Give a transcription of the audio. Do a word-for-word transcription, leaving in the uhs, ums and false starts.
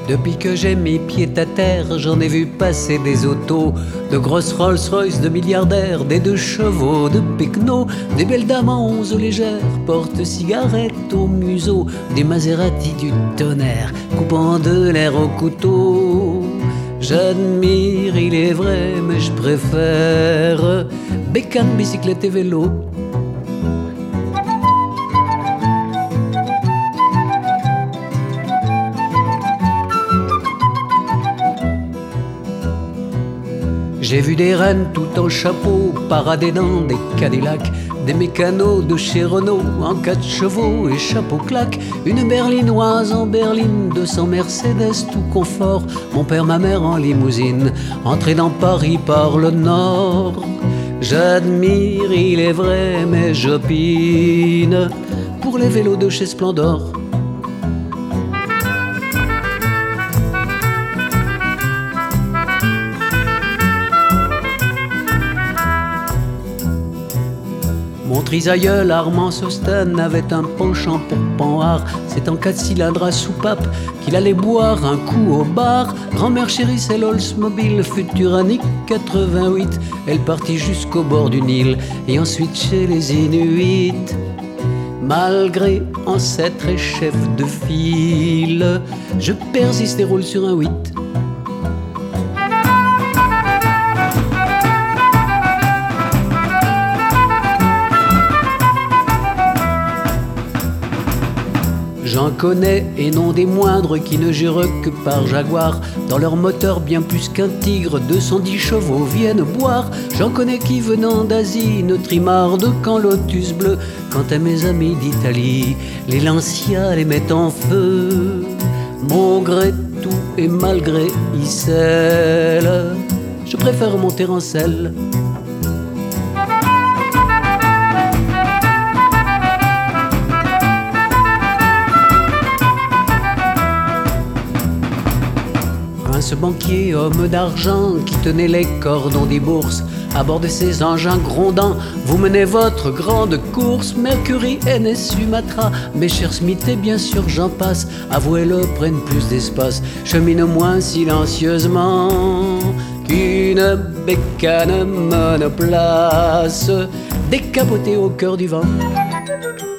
Depuis que j'ai mis pied à terre, j'en ai vu passer des autos, de grosses Rolls-Royce, de milliardaires, des deux chevaux, de Pecno, des belles dames en onze légères, porte-cigarettes au museau, des Maserati du tonnerre, coupant de l'air au couteau. J'admire, il est vrai, mais je préfère bécane, bicyclette et vélo. J'ai vu des reines tout en chapeau parader dans des Cadillacs, des mécanos de chez Renault en quatre chevaux et chapeau claque, une berlinoise en berline, deux cents Mercedes tout confort, mon père, ma mère en limousine, entré dans Paris par le nord. J'admire, il est vrai, mais j'opine pour les vélos de chez Splendor. Mon trisaïeul Armand Sostan avait un penchant pour Panhard. C'est en quatre cylindres à soupape qu'il allait boire un coup au bar. Grand-mère chérissait l'Oldsmobile Futuranic quatre-vingt-huit. Elle partit jusqu'au bord du Nil et ensuite chez les Inuits. Malgré ancêtre et chef de file, je persiste et roule sur un huit. J'en connais, et non des moindres, qui ne jurent que par Jaguar. Dans leur moteur bien plus qu'un tigre, deux cent dix chevaux viennent boire. J'en connais qui, venant d'Asie, ne trimardent qu'en Lotus bleu. Quant à mes amis d'Italie, les Lancia les mettent en feu. Mon gré tout et malgré Issel, je préfère monter en selle. Ce banquier, homme d'argent, qui tenait les cordons des bourses, à bord de ses engins grondants, vous menez votre grande course. Mercury, N S, Sumatra, mes chers Smith et bien sûr j'en passe, avouez-le, prennent plus d'espace, cheminent moins silencieusement qu'une bécane monoplace, décapotée au cœur du vent.